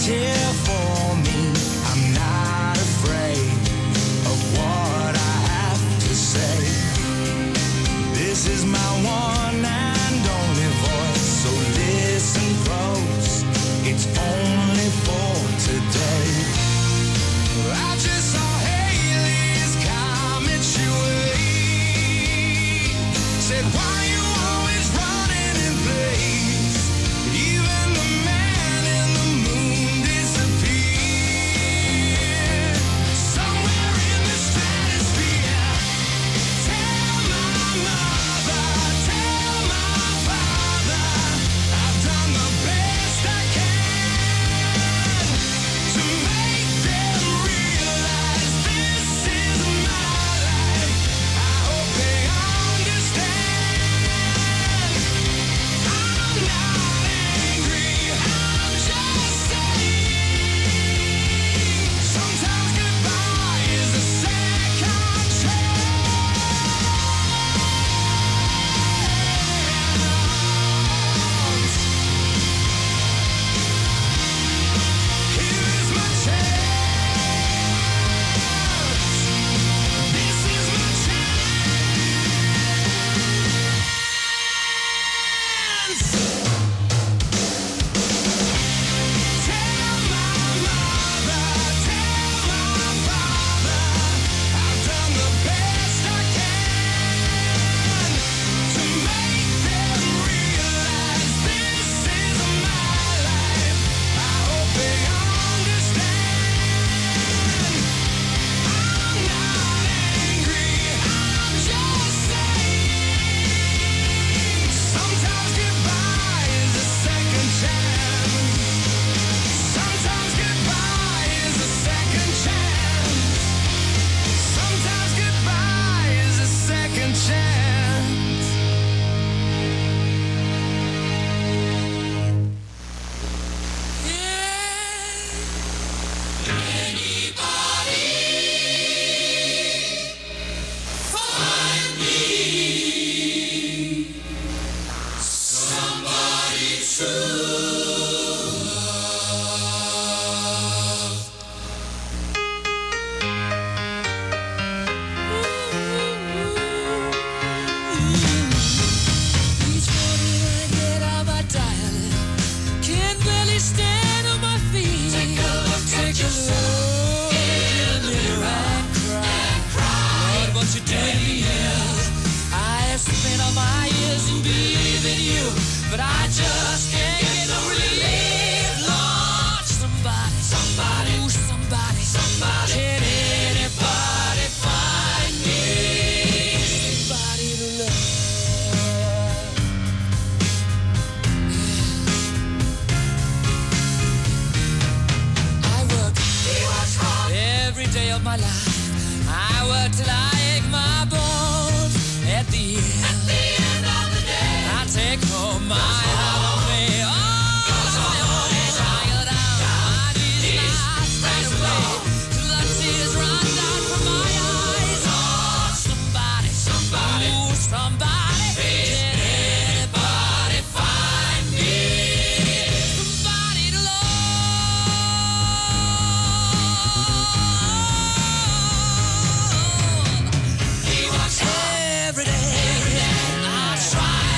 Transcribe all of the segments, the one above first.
care for me. I'm not afraid of what I have to say. This is my one and only voice, so listen close. It's only for today. I just saw Haley's commentary. Said, why you always running in place? Even the man in the moon disappeared. Somewhere in the stratosphere. Tell my mother, tell my father, I've done the best I can to make them realize this is my life. I hope they understand. I'm not angry, I'm just saying. Sometimes goodbye is a second chance. Here's my chance. This is my chance. Tell my mother, tell my father, I've done the best I can to make them realize this is my life. I hope they understand. I'm not angry, I'm just saying. Sometimes goodbye is a second chance. Sometimes goodbye is a second chance. Sometimes goodbye is a second chance. Each morning I get out my diary, can barely stand on my feet. Take a look at yourself in the mirror and cry. Lord, what you doing here? I have spent all my years in believing you, but I just can't get no relief. Lord, somebody, ooh, somebody, can anybody find me somebody to love? I work every day of my life. I work till I ache my bones. At the end of the day, I take home my heart with me. Oh, tired out, my knees not straight away till the tears run down from my eyes. Lord, somebody, ooh, somebody, can anybody find me somebody to love? He works every day. I tried,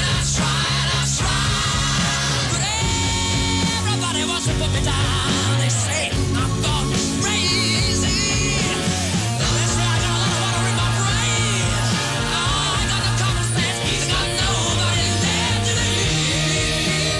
but everybody wants to put me down. They say I'm gone crazy. They say I got a lot of water in my brain. I got no common sense. I got nobody left to believe.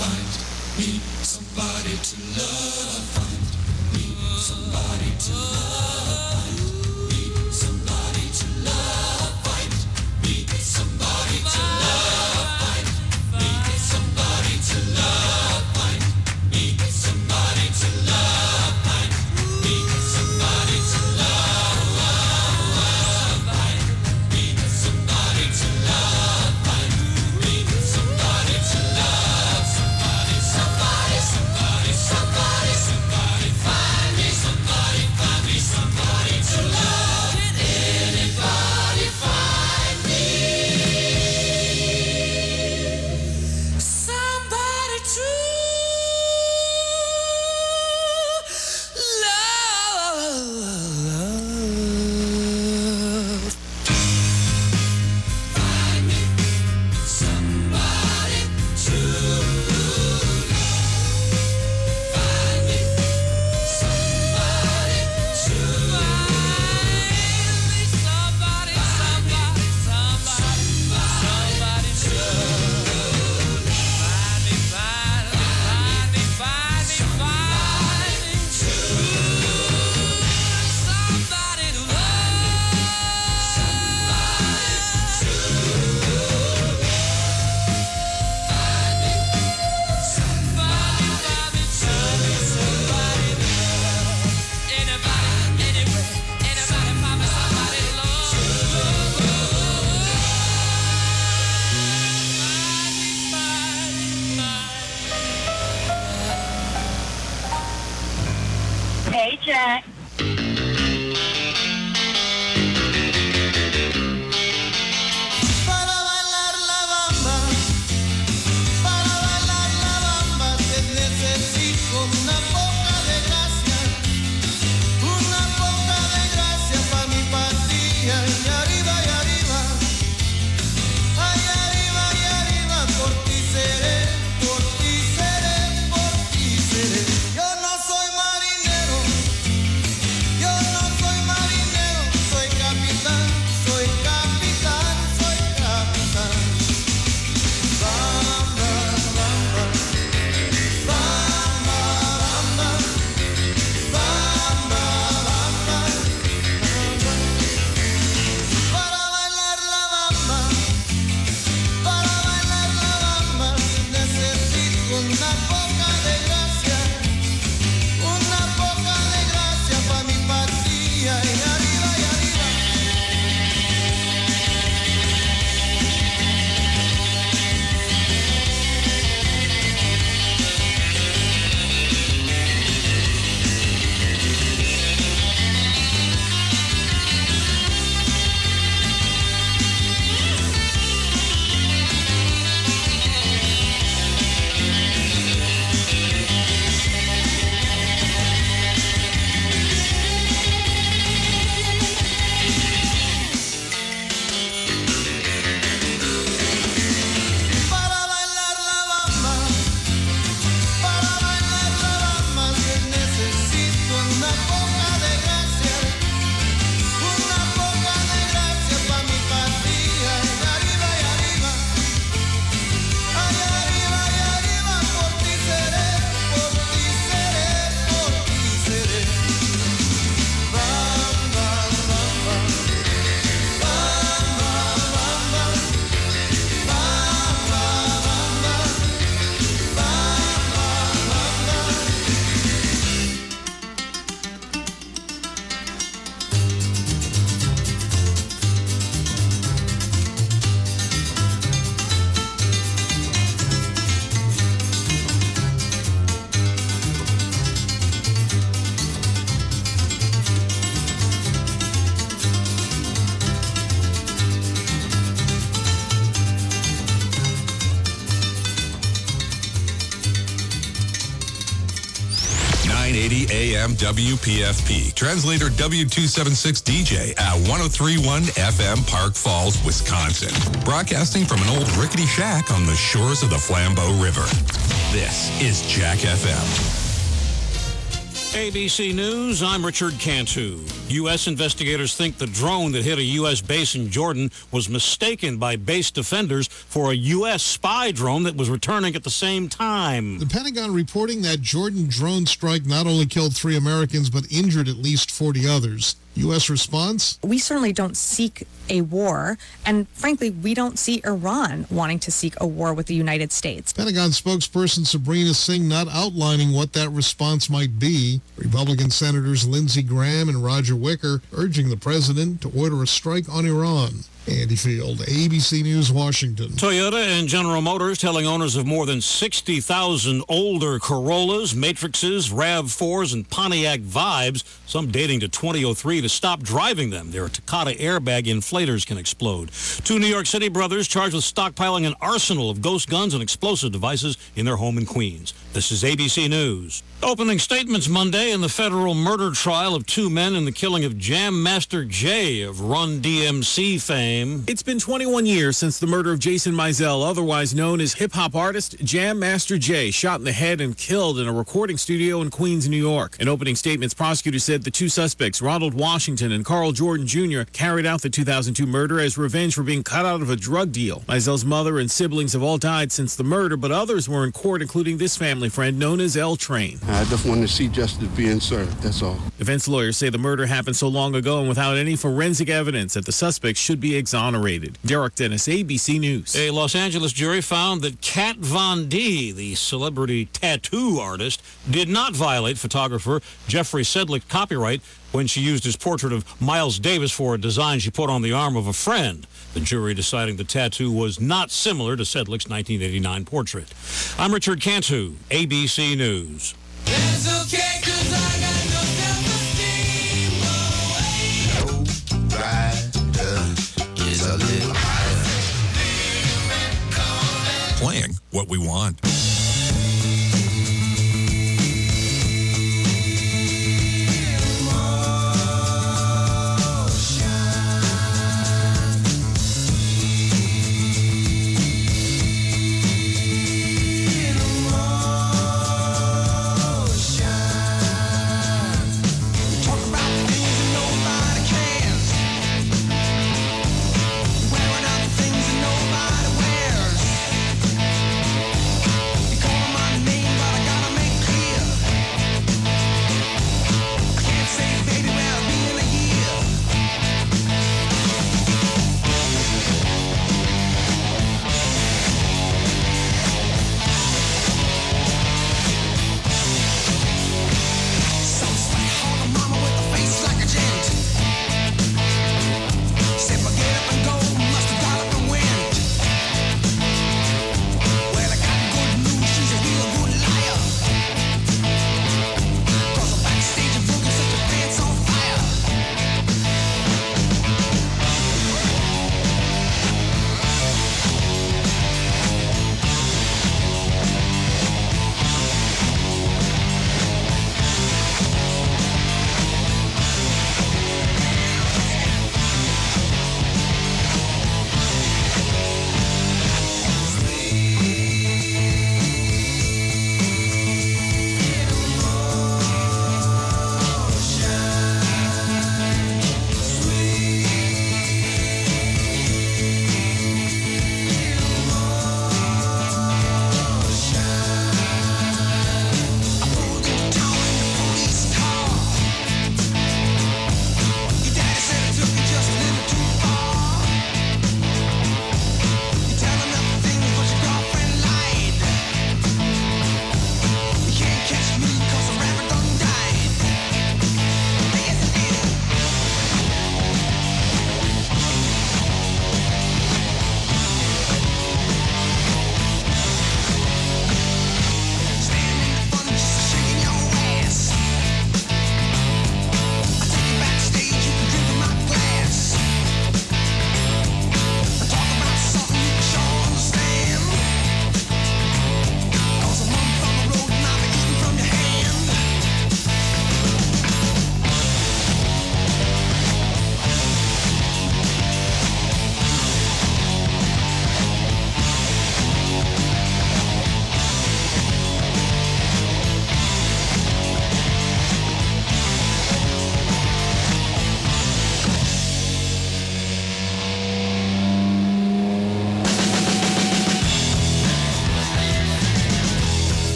Jack. AM WPFP. Translator W276 DJ at 103.1 FM Park Falls, Wisconsin. Broadcasting from an old rickety shack on the shores of the Flambeau River. This is Jack FM. ABC News, I'm Richard Cantu. U.S. investigators think the drone that hit a U.S. base in Jordan was mistaken by base defenders for a U.S. spy drone that was returning at the same time. The Pentagon reporting that Jordan drone strike not only killed 3 Americans but injured at least 40 others. U.S. response? We certainly don't seek a war, and frankly, we don't see Iran wanting to seek a war with the United States. Pentagon spokesperson Sabrina Singh not outlining what that response might be. Republican Senators Lindsey Graham and Roger Wicker urging the president to order a strike on Iran. Andy Field, ABC News, Washington. Toyota and General Motors telling owners of more than 60,000 older Corollas, Matrixes, RAV4s, and Pontiac Vibes, some dating to 2003, to stop driving them. Their Takata airbag inflators can explode. 2 New York City brothers charged with stockpiling an arsenal of ghost guns and explosive devices in their home in Queens. This is ABC News. Opening statements Monday in the federal murder trial of 2 men in the killing of Jam Master Jay of Run DMC fame. It's been 21 years since the murder of Jason Mizell, otherwise known as hip-hop artist Jam Master Jay, shot in the head and killed in a recording studio in Queens, New York. In opening statements, prosecutors said the 2 suspects, Ronald Washington and Carl Jordan Jr., carried out the 2002 murder as revenge for being cut out of a drug deal. Mizell's mother and siblings have all died since the murder, but others were in court, including this family friend known as L Train. I just want to see justice being served, that's all. Defense lawyers say the murder happened so long ago and without any forensic evidence that the suspects should be exonerated. Derek Dennis, ABC News. A Los Angeles jury found that Kat Von D, the celebrity tattoo artist, did not violate photographer Jeffrey Sedlick's copyright when she used his portrait of Miles Davis for a design she put on the arm of a friend. The jury deciding the tattoo was not similar to Sedlick's 1989 portrait. I'm Richard Cantu, ABC News. That's okay, 'cause I got no self-esteem. Is a little higher. Playing what we want.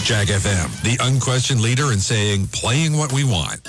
Jack FM, the unquestioned leader in saying, playing what we want.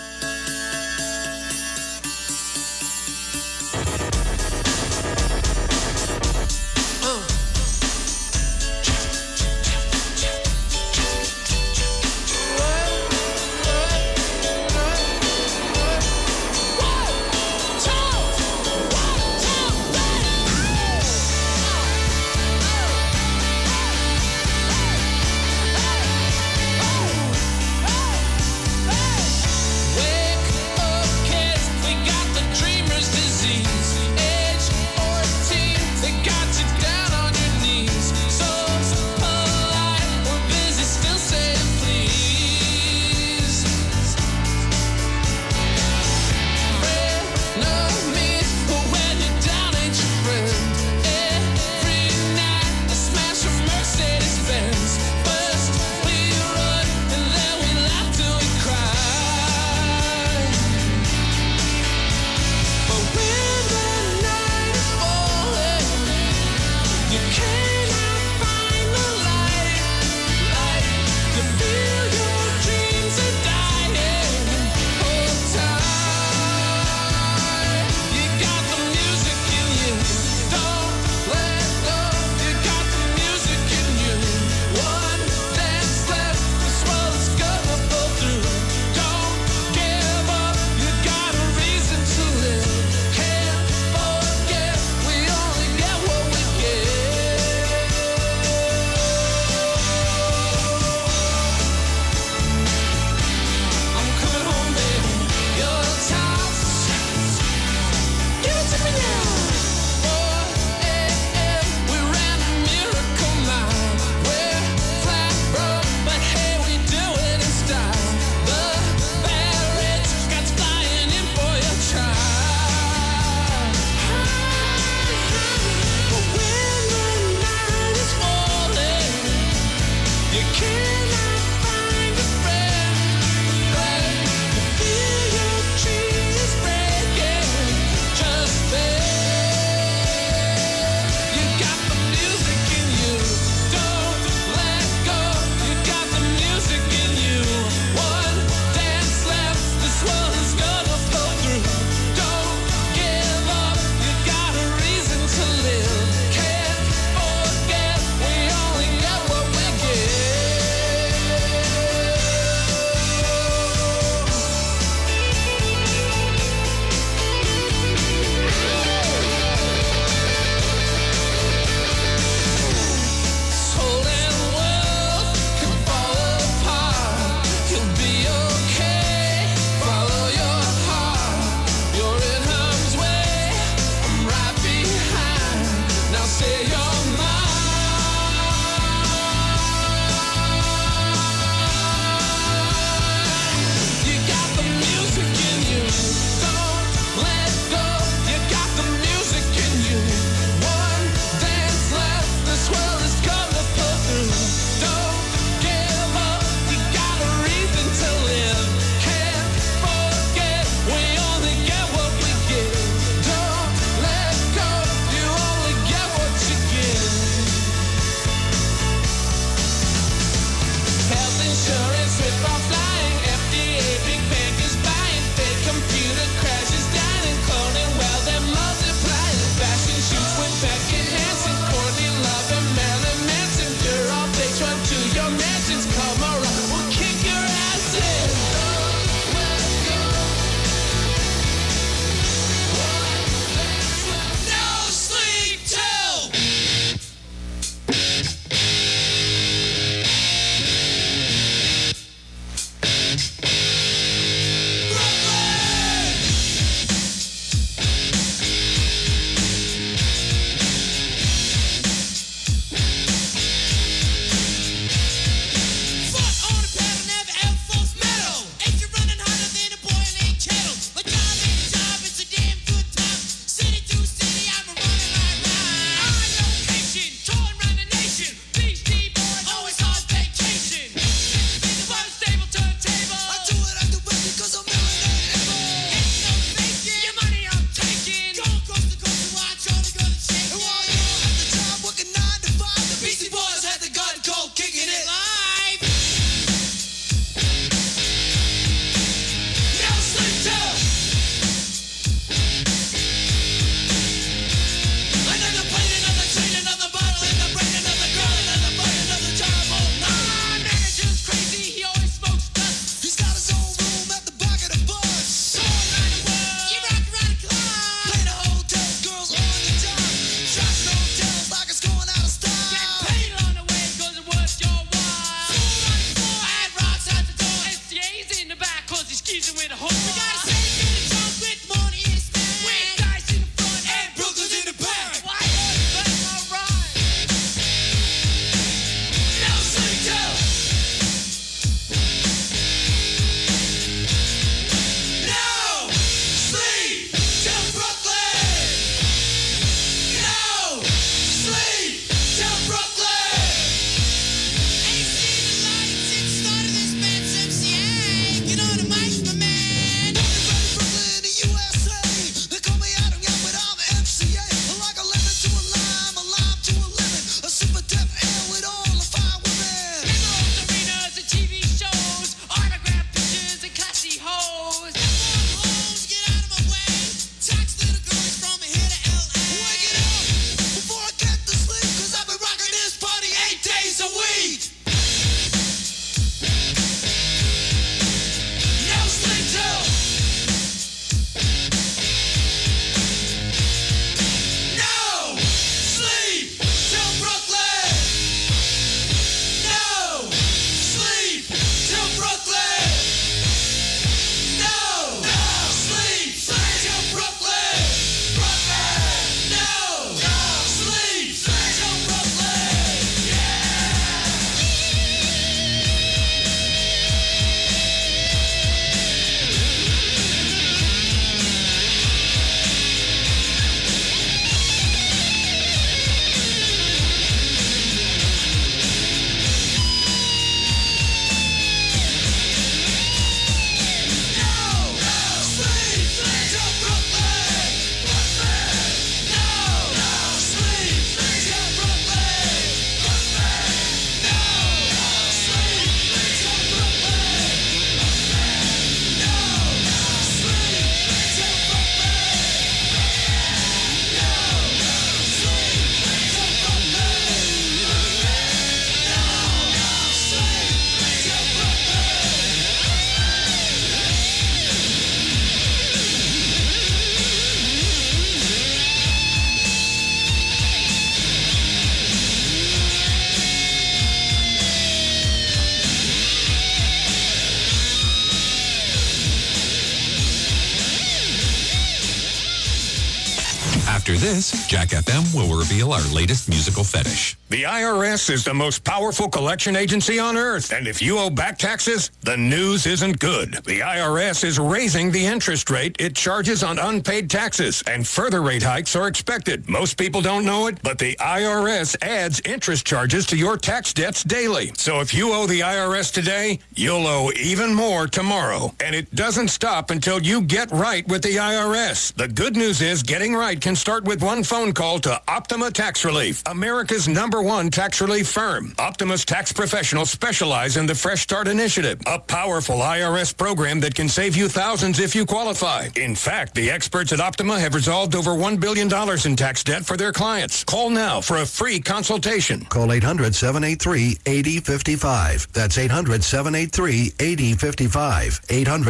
After this, Jack FM will reveal our latest musical fetish. The IRS is the most powerful collection agency on earth, and if you owe back taxes, the news isn't good. The IRS is raising the interest rate it charges on unpaid taxes, and further rate hikes are expected. Most people don't know it, but the IRS adds interest charges to your tax debts daily. So if you owe the IRS today, you'll owe even more tomorrow. And it doesn't stop until you get right with the IRS. The good news is getting right can start with one phone call to Optima Tax Relief, America's #1 tax relief firm. Optima's tax professionals specialize in the Fresh Start Initiative, a powerful IRS program that can save you thousands if you qualify. In fact, the experts at Optima have resolved over $1 billion in tax debt for their clients. Call now for a free consultation. Call 800-783-8055. That's 800-783-8055.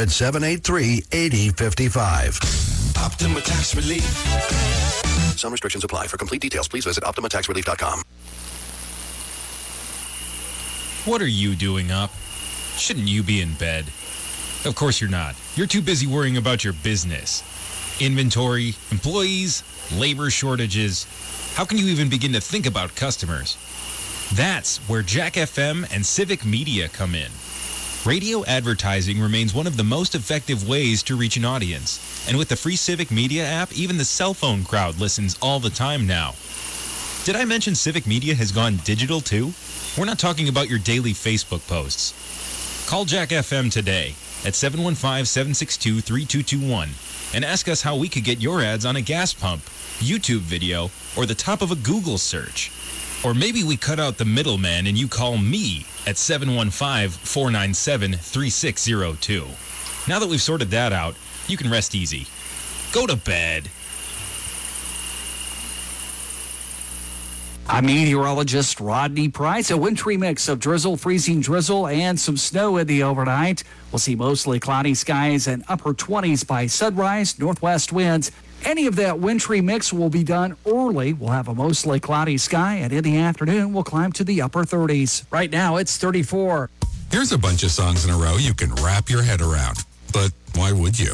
800-783-8055. Optima Tax Relief. Some restrictions apply. For complete details, please visit OptimaTaxRelief.com. What are you doing up? Shouldn't you be in bed? Of course you're not. You're too busy worrying about your business. Inventory, employees, labor shortages. How can you even begin to think about customers? That's where Jack FM and Civic Media come in. Radio advertising remains one of the most effective ways to reach an audience. And with the free Civic Media app, even the cell phone crowd listens all the time now. Did I mention Civic Media has gone digital too? We're not talking about your daily Facebook posts. Call Jack FM today at 715-762-3221 and ask us how we could get your ads on a gas pump, YouTube video, or the top of a Google search. Or maybe we cut out the middleman and you call me at 715-497-3602. Now that we've sorted that out, you can rest easy. Go to bed. I'm meteorologist Rodney Price. A wintry mix of drizzle, freezing drizzle, and some snow in the overnight. We'll see mostly cloudy skies and upper 20s by sunrise, northwest winds. Any of that wintry mix will be done early. We'll have a mostly cloudy sky, and in the afternoon, we'll climb to the upper 30s. Right now, it's 34. Here's a bunch of songs in a row you can wrap your head around. But why would you?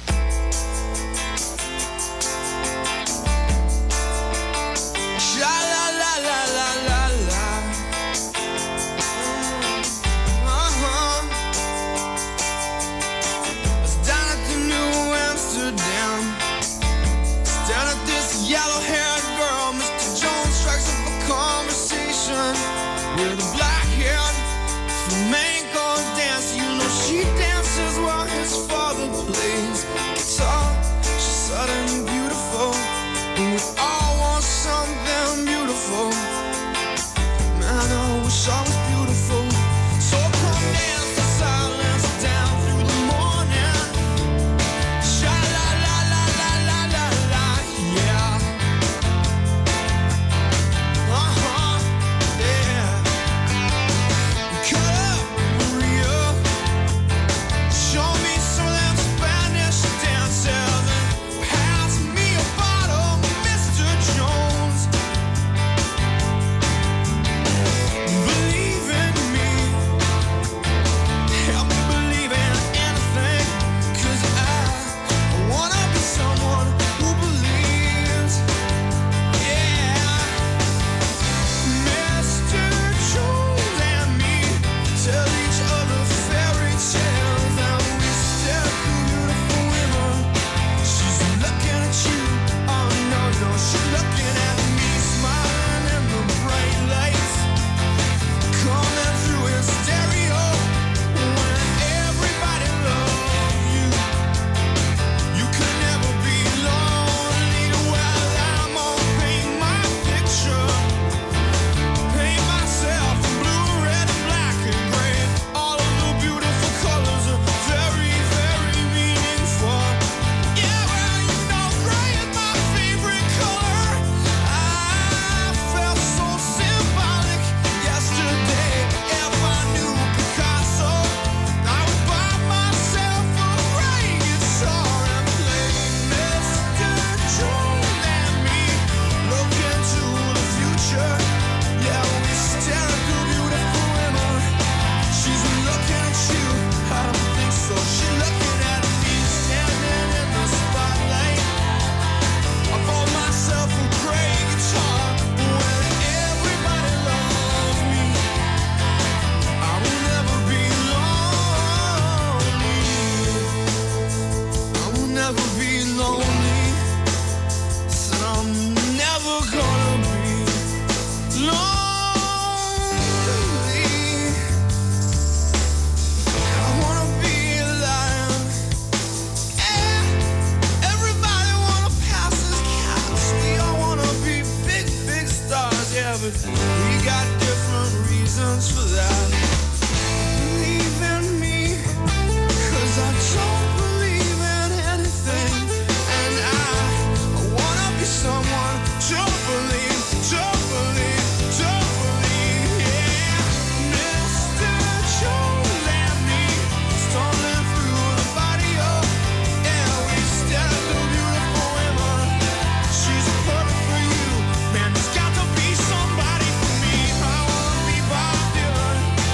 With a black hair, flamenco dance. You know she dances while his father plays guitar. She's sudden beautiful, and we all want something beautiful. Man, I wish I was beautiful. So come dance the silence down through the morning. Sha la la la la la la la, yeah. Yeah. We got different reasons for that. Believe in me, 'cause I don't believe in anything. And I wanna be someone to believe, yeah. Mr. Joe Lammy, stumbling through the barrio. Yeah, we stare at the beautiful women. She's perfect for you. Man, there's got to be somebody for me. I wanna be Bob Dylan.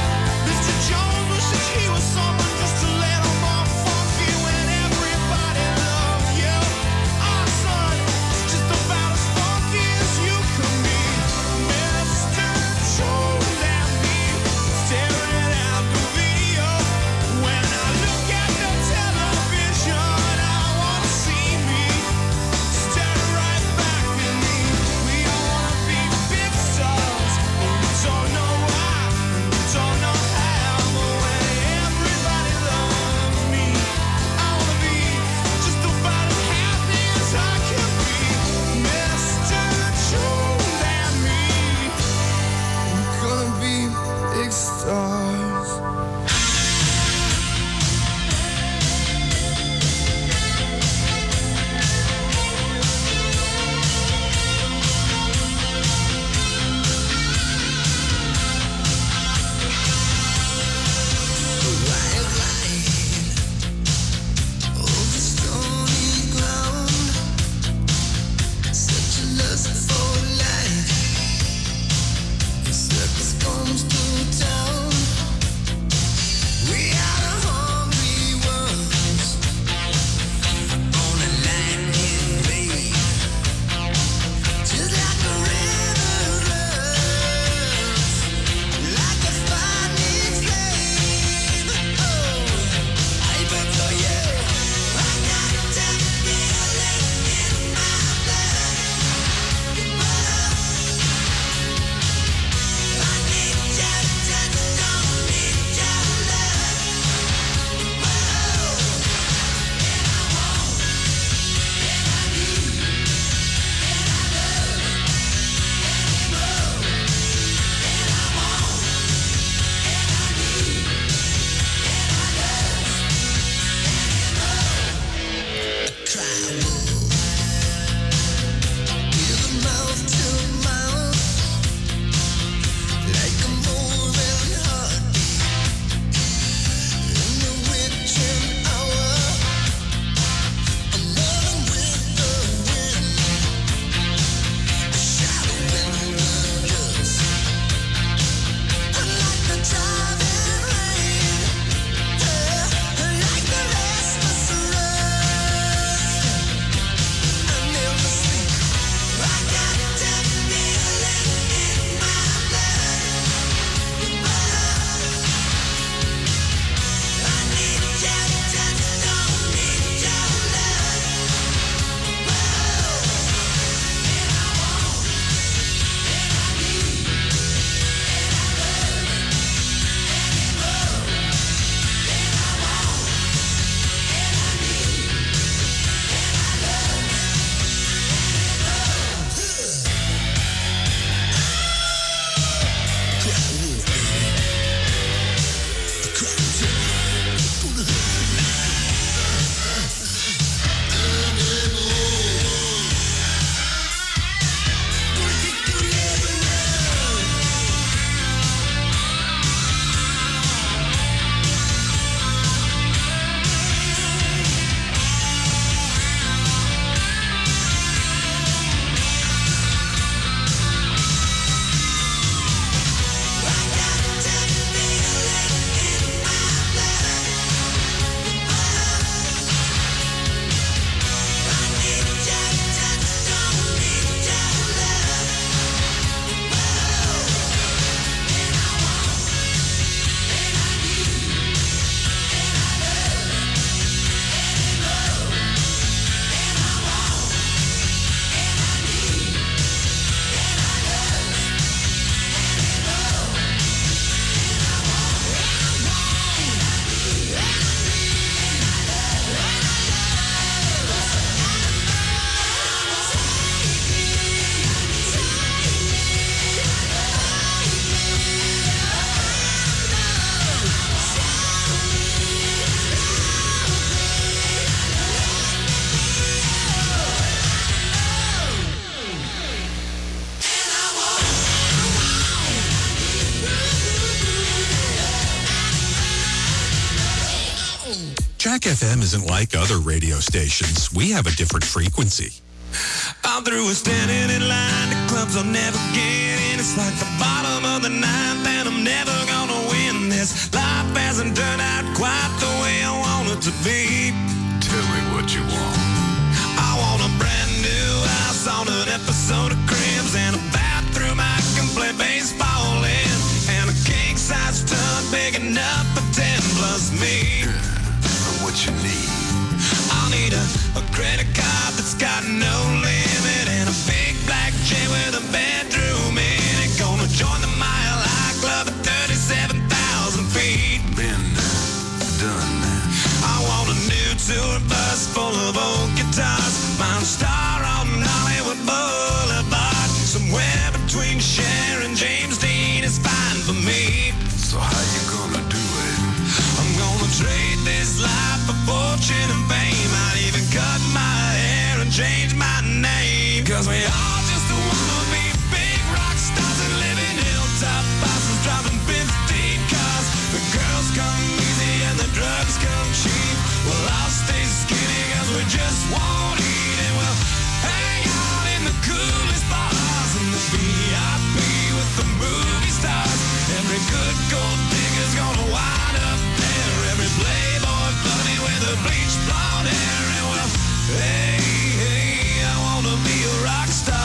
Jack FM isn't like other radio stations. We have a different frequency. I'm through with standing in line to clubs I'll never get in. It's like the bottom of the ninth and I'm never gonna win this. Life hasn't turned out quite the way I want it to be. Tell me what you want. I want a brand new house on an episode of Cribs and a bathroom I can play baseball in, and a king-size tub big enough for 10 plus me. What you need? I'll need a credit card that's got no limit and a big black jet with a bedroom in it. Gonna join the Mile High Club at 37,000 feet. Been done. I want a new tour bus full of old guitars. Mine star on Hollywood Boulevard. Somewhere between Cher and James Dean is fine for me. So how you gonna do it? I'm gonna trade this life for fortune and fame. I'd even cut my hair and change my name. Cause we all just wanna be big rock stars and live in hilltop houses driving 15 cars. The girls come easy and the drugs come cheap. Well, I'll stay skinny cause we just won't eat. And we'll hang out in the coolest bars and the VIP with the movie stars. Every good gold digger's gonna wind up there. Every playboy bunny with a bleached blonde hair. And well, hey, I wanna be a rock star.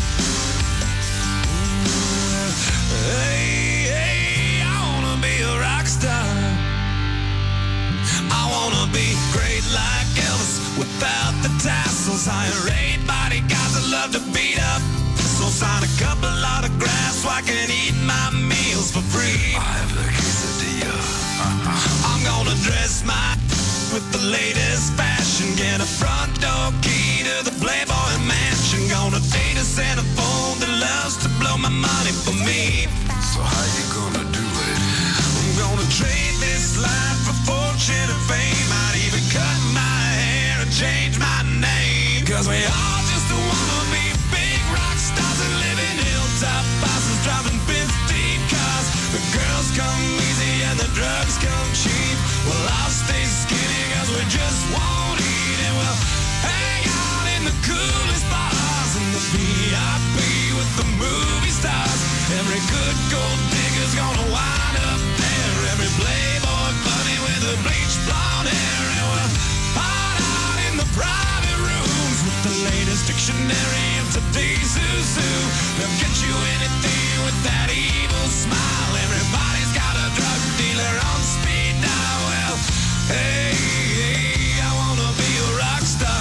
Hey, I wanna be a rock star. I wanna be great like Elvis without the tassels. Hire 8 bodyguards that love to beat up. So sign a couple autographs so I can eat my meals for free. I have the quesadilla. I'm gonna dress my with the latest fashion. Get a front door key to the Playboy Mansion. Gonna date a centerfold that loves to blow my money for me. So how you gonna do it? I'm gonna trade this life for fortune and fame. I'd even cut my hair and change my name. Cause we all just wanna be big rock stars and live in hilltop houses driving 15 cars. The girls come easy and the drugs come cheap. Well, I'll stay skinny cause we just won't eat. And we'll hang out in the coolest bars and the VIP with the movie stars. Every good gold digger's gonna wind up there. Every playboy bunny with a bleached blonde hair. And we'll hide out in the private rooms with the latest dictionary of today's zoo. They'll get you anything with that evil smile. Everybody's got a drug dealer on speed dial. Well, hey, I wanna be a rock star.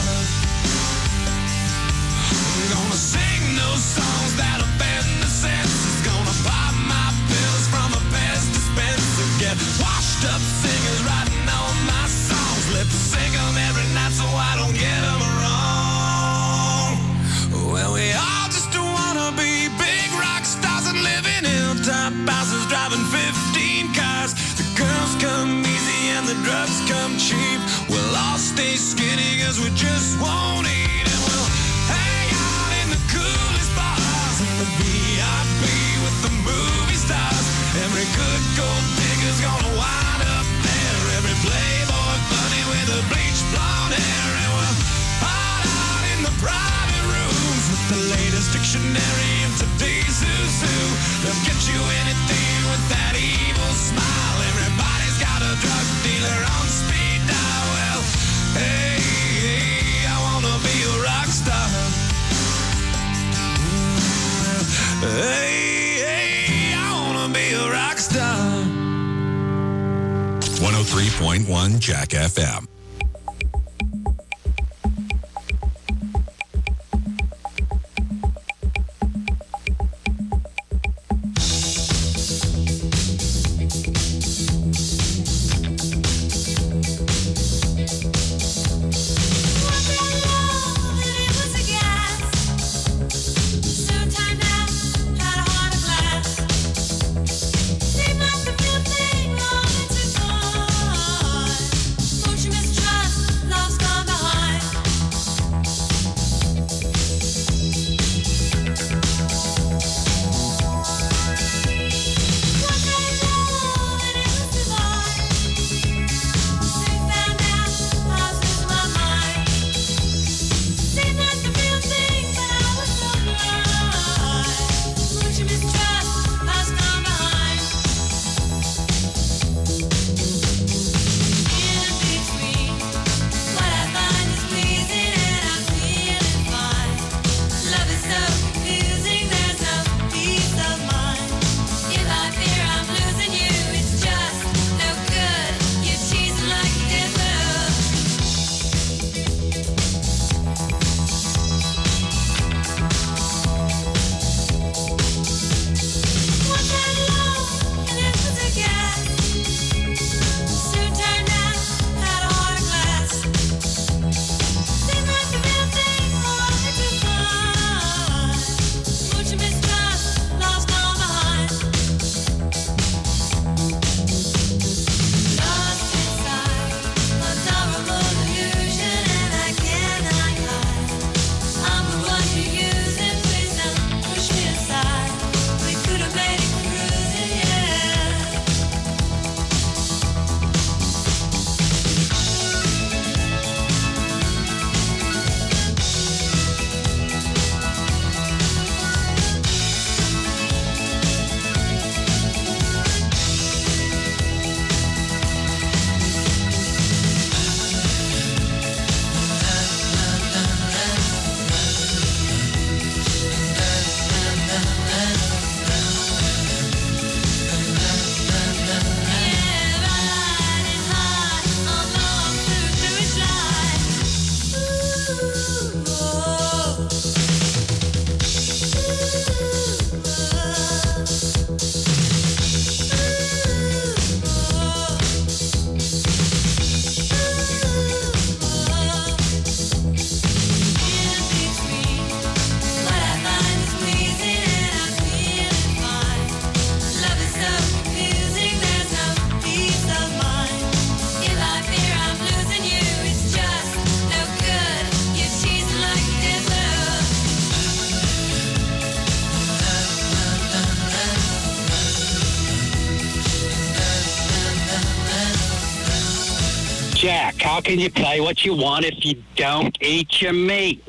I'm gonna sing those songs that offend the senses. Gonna pop my pills from a Pez dispenser. Get washed up singers writing all my songs. Lip sync them every night so I don't get them wrong. Well, we all just wanna be big rock stars and live in hilltop houses driving 15 cars. The girls come easy and the drugs come cheap. We'll all stay skinny cause we just won't eat. And we'll hang out in the coolest bars and the VIP with the movie stars. Every good gold digger's gonna wind up there. Every playboy bunny with a bleached blonde hair. And we'll hide out in the private rooms with the latest dictionary of today's zoo. They'll get you anything with that evil smile. Everybody's got a drug dealer on speed dial. Well, hey, I wanna be a rock star. Hey, I wanna be a rock star. 103.1 Jack FM. Seemed like the real thing, all it's a boy. Jack, how can you play what you want if you don't eat your meat?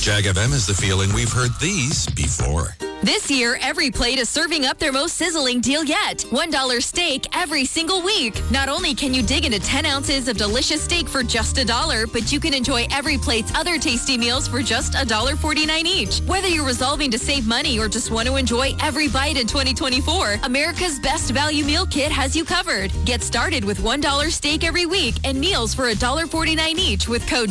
Jag FM is the feeling we've heard these before. This year, Every Plate is serving up their most sizzling deal yet. $1 steak every single week. Not only can you dig into 10 ounces of delicious steak for just $1, but you can enjoy Every Plate's other tasty meals for just $1.49 each. Whether you're resolving to save money or just want to enjoy every bite in 2024, America's Best Value Meal Kit has you covered. Get started with $1 steak every week and meals for $1.49 each with code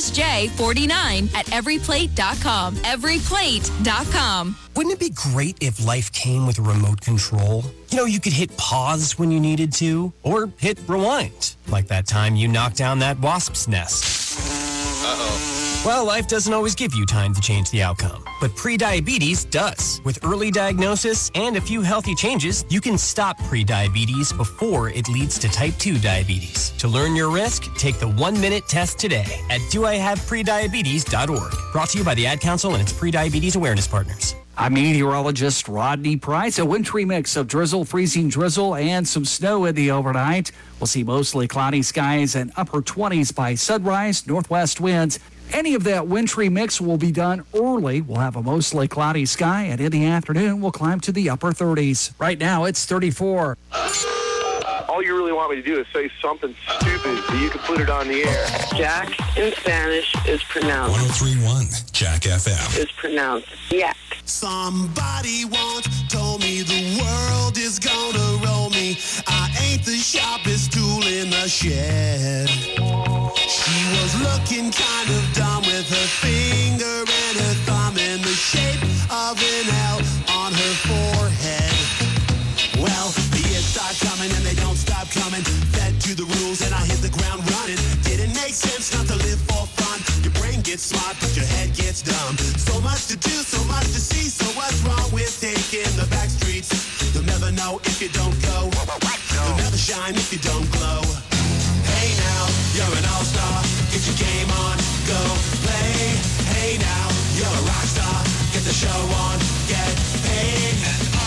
MSJ49 at everyplate.com. Everyplate.com. Wouldn't it be great if life came with a remote control? You know, you could hit pause when you needed to, or hit rewind, like that time you knocked down that wasp's nest. Uh-oh. Well, life doesn't always give you time to change the outcome, but prediabetes does. With early diagnosis and a few healthy changes, you can stop prediabetes before it leads to type 2 diabetes. To learn your risk, take the 1-minute test today at doihaveprediabetes.org. Brought to you by the Ad Council and its prediabetes awareness partners. I'm meteorologist Rodney Price. A wintry mix of drizzle, freezing drizzle, and some snow in the overnight. We'll see mostly cloudy skies and upper 20s by sunrise, northwest winds. Any of that wintry mix will be done early. We'll have a mostly cloudy sky, and in the afternoon, we'll climb to the upper 30s. Right now, it's 34. All you really want me to do is say something stupid so you can put it on the air. Jack in Spanish is pronounced. 103.1 Jack FM. Is pronounced yak. Somebody once told me the world is gonna roll me. I ain't the sharpest tool in the shed. She was looking kind of dumb with her finger and her thumb in the shape of an L on her forehead. Well, the years start coming and they don't stop coming. Fed to the rules and I hit the ground running. Didn't make sense not to live for fun. Your brain gets smart but your head gets dumb. So much to do, so much to see. So what's wrong with taking the back streets? You'll never know if you don't go. You'll never shine if you don't glow. Hey now, you're an all-star. Get your game on, go play. Hey now, you're a rock star. Get the show on, get paid.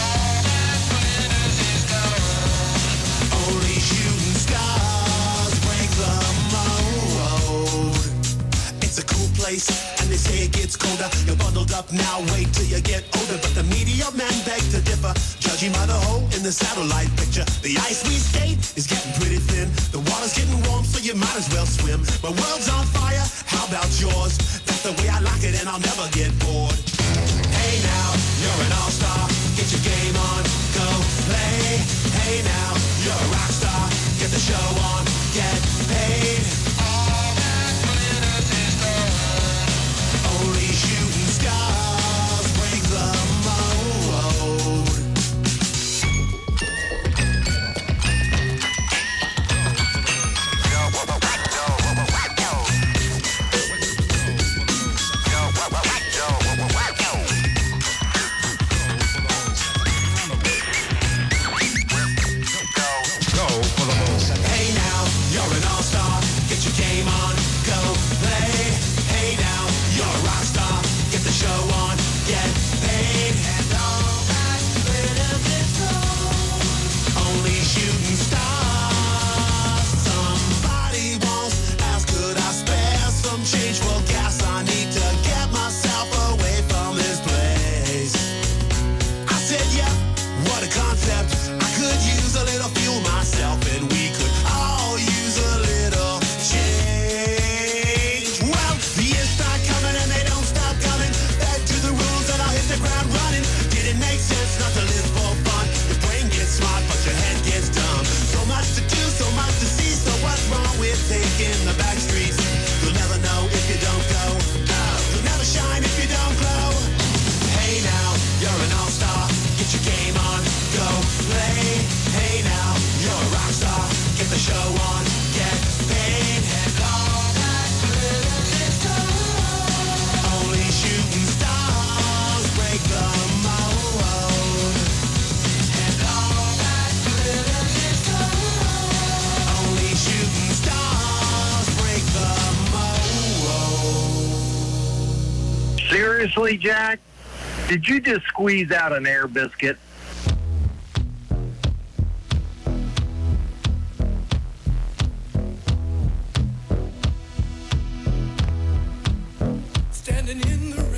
Only shooting stars break the mold. It's a cool place, and they say it gets colder. You're bundled up now, wait till you get older. But the media men beg to differ, judging by the hole in the satellite picture. The ice we skate is getting pretty thin. The water's getting warm, so you might as well swim. My world's on fire, how about yours? That's the way I like it, and I'll never get bored. Hey now, you're an all-star. Get your game on, go play. Hey now, you're a rock star. Get the show on, get paid. All that glitters is gold. Only shooting stars break the mold. Hey now, you're an all-star. Get your game on, go play. Hey now, you're a rock star. Get the show on, get paid. And all that glitters is gold. Only shooting stars. Somebody once asked, could I spare some change for gas? I need to get myself away from this place. I said, yeah, what a concept. I could use a little fuel myself, and we could all use a little change. Well, the years start coming and they don't stop coming. Back to the rules and I'll hit the ground running. Didn't make sense not to live for fun. Your brain gets smart but your head gets dumb. So much to do, so much to see. So what's wrong with taking the back streets? You'll never know if you don't go. You'll never shine if you don't glow. Hey now, you're an all-star. Get your game on, go play. Hey now, you're a rock star. Get the show on, get paid. And all that glitters is gold. Only shooting stars break the mold. And all that glitters is gold. Only shooting stars break the mold. Seriously, Jack? Did you just squeeze out an air biscuit? Standing in the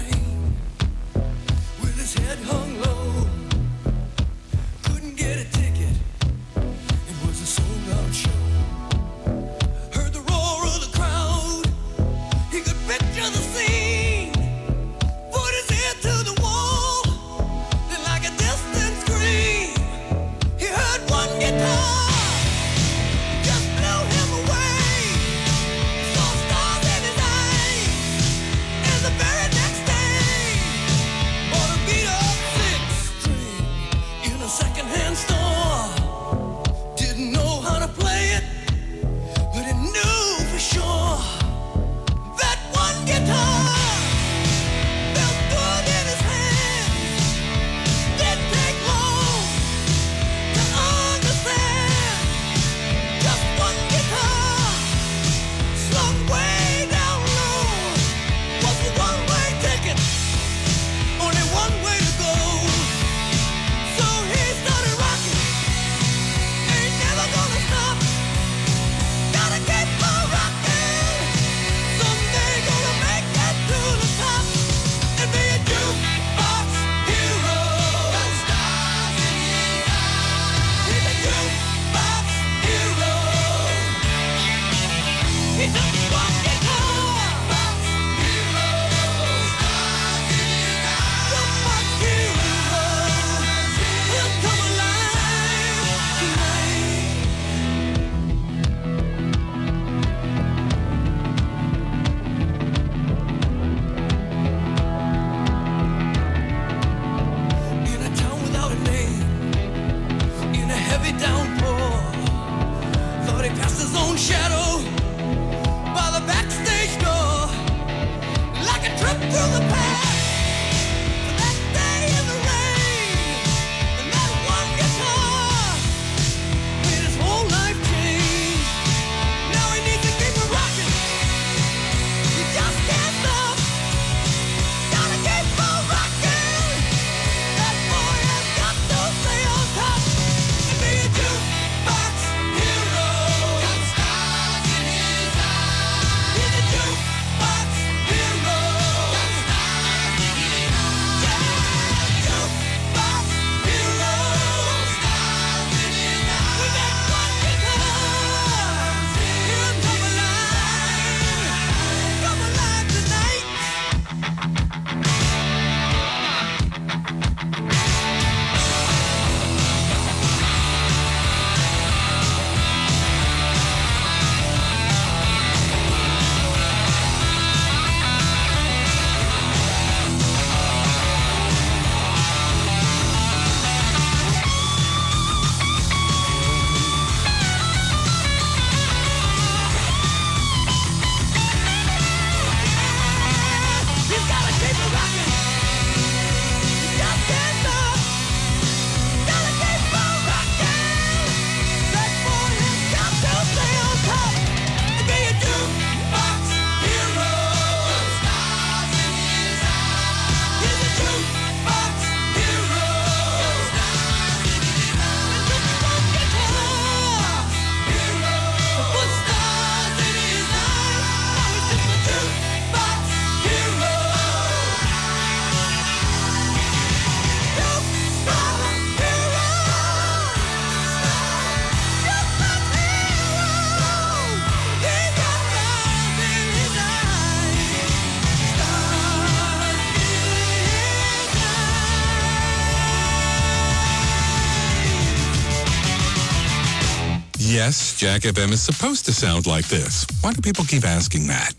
Yes, Jack FM is supposed to sound like this. Why do people keep asking that?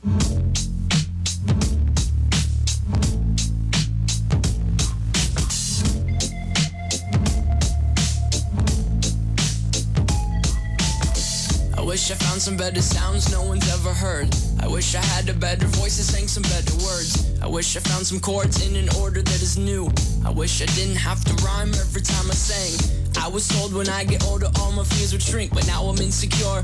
I wish I found some better sounds no one's ever heard. I wish I had a better voice that sang some better words. I wish I found some chords in an order that is new. I wish I didn't have to rhyme every time I sang. I was told when I get older all my fears would shrink, but now I'm insecure.